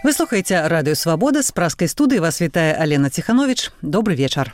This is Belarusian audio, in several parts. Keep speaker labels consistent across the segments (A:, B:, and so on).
A: Вы слухаеце радыё Свабода, з праскай студыі вас вітае Алена Ціхановіч. Добры вечар.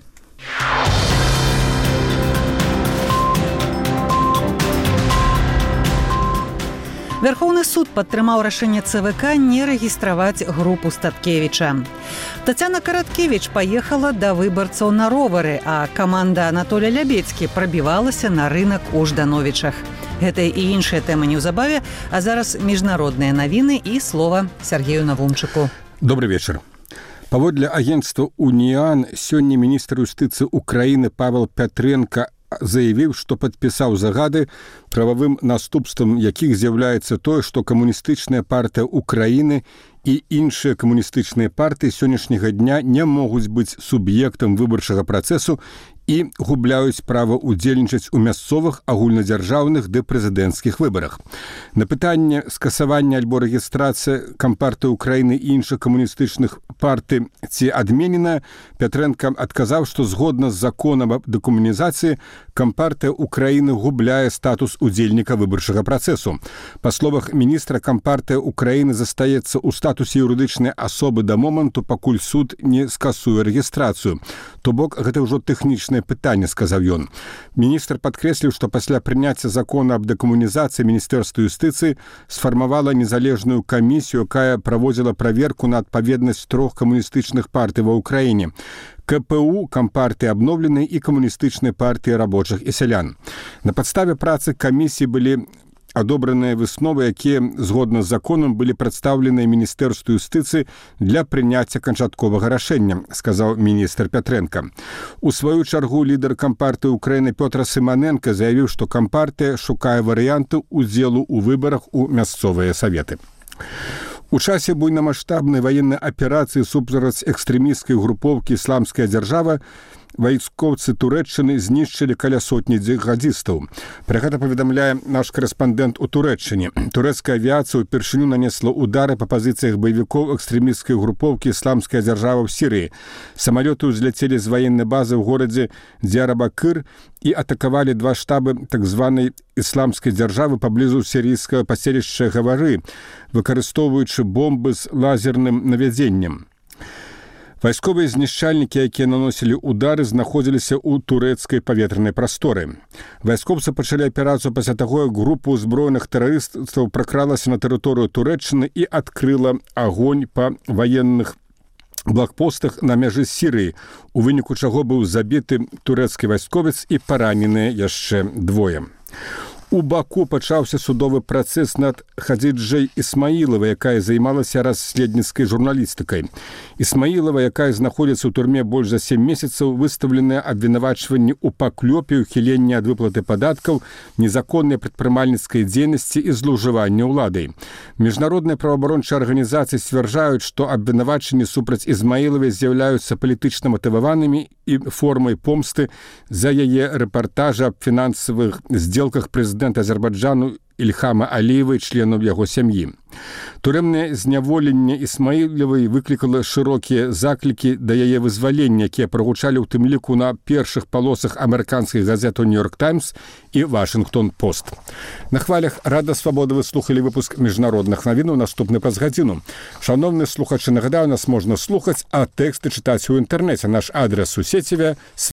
A: Верховны суд падтрымаў рашэнне ЦВК не рэгістраваць групу Статкевіча. Тацяна Караткевіч паехала да выбарцаў на ровары, а каманда Анатолія Лябедзькі прабівалася на рынак у Ждановічах. Гэта і іншыя тэмы неўзабаве, а зараз міжнародныя навіны і слова Сергею Навумчыку.
B: Добрый вечер. Паводле агентства «Уніан» сёння міністр юстыцыі Украіны Павел Пятренко заявіў, што падпісаў загады, прававым наступствам якіх з'яўляецца тое, што камуністычная партыя Украіны і іншыя камуністычныя партыі сённяшняга дня не могуць быць суб'ектам выбарчага працэсу і губляюць права ўдзельнічаць у мясцовых, агульнадзяржаўных ды прэзідэнцкіх выбарах. На пытанне скасавання альбо рэгістрацыі Кампартыі Украіны і іншых камуністычных партый ці адменена, Пятренко адказаў, што згодна з законам аб дэкамунізацыі Кампартыя Украіны губляе статус удзельніка выбарчага працэсу. Па словах міністра, Кампартыя Украіны застаецца ў статусе юрыдычнай асобы да моманту, пакуль суд не скасуе рэгістрацыю. То бок, гэта ўжо тэхнічнае пытанне, сказаў ён. Міністр падкрэсліў, што пасля прыняцця закона аб дэкамунізацыі Міністэрства юстыцыі сфармавала незалежную камісію, якая праводзіла праверку на адпаведнасць 3 камуністычных партый ва ўкраіне. КПУ, Кампартыі абноўленай і камуністычнай партыі рабочых і сялян. На падставе працы камісіі былі адобраныя высновы, якія, згодна з законам, былі прадстаўленыя Міністэрству юстыцыі для прыняцця канчатковага рашэння, сказаў міністр Пятренко. У сваю чаргу лідар Кампартыі Украіны Пётр Сыманенко заявіў, што Кампартыя шукае варыянты ўдзелу ў выбарах у мясцовыя саветы. У часе буйнамаштабнай ваеннай аперацыі супраць экстрэмісцкай групоўкі «Ісламская дзяржава» вайскоўцы Турэччыны знішчылі каля сотні джихадзістаў. Пра гэта паведамляе наш корэспандэнт у Турэччыне. Турэцкая авіяцыя ўпершыню нанесла удары па пазіцыях баевікоў экстрэмісцкай групоўкі «Ісламская дзяржава» ў Сірыі. Самалёты ўзляцелі з ваеннай базы ў горадзе Дзярабакыр і атакавалі 2 штабы так званай ісламскай дзяржавы паблізу сірійскага паселішча Гавары, выкарыстоўваючы бомбы з лазерным навядзеннем. Вайсковыя знішчальнікі, якія наносілі удары, знаходзіліся ў турэцкай паветранай прасторы. Вайскоўцы пачалі аперацыю пасля таго, як група ўзброеных тэрарыстаў пракралася на тэрыторыю Турэччыны і адкрыла агонь па ваенных блокпостах на мяжы з Сірыі, у выніку чаго быў забіты турэцкі вайсковец і параненыя яшчэ 2. У Баку пачаўся судовы працэс над Хадзіджай Ісмаілавай, якая займалася расследніцкай журналістыкай. Ісмаілава, якая знаходзіцца ў турме больш за 7 месяцаў, выстаўленыя абвінавачванні ў паклёпе, ухіленні ад выплаты падаткаў, незаконнай прадпрымальніцкай дзейнасці і злоўжывання ўладай. Міжнародныя праваабарончыя арганізацыі сцвярджаюць, што абвінавачанні супраць Ісмаілавай з'яўляюцца палітычна матываванымі і формай помсты за яе рэпартажы аб фінансавых здзелках прэзідэнта Азербайджану Ільхама Аліева і членаў яго сям'і. Турэмнае зняволенне Ісмаілавай выклікала шырокія заклікі да яе вызвалення, якія прагучалі ў тым ліку на першых палосах амерыканскіх газет «Нью-Йорк Таймс» і «Вашынгтон Пост». На хвалях Рада Свабоды вы слухалі выпуск міжнародных навінаў, наступны праз гадзіну. Шановныя слухачы, нагадаю, нас можна слухаць, а тэксты чытаць у інтэрнэце. Наш адрес у сеціве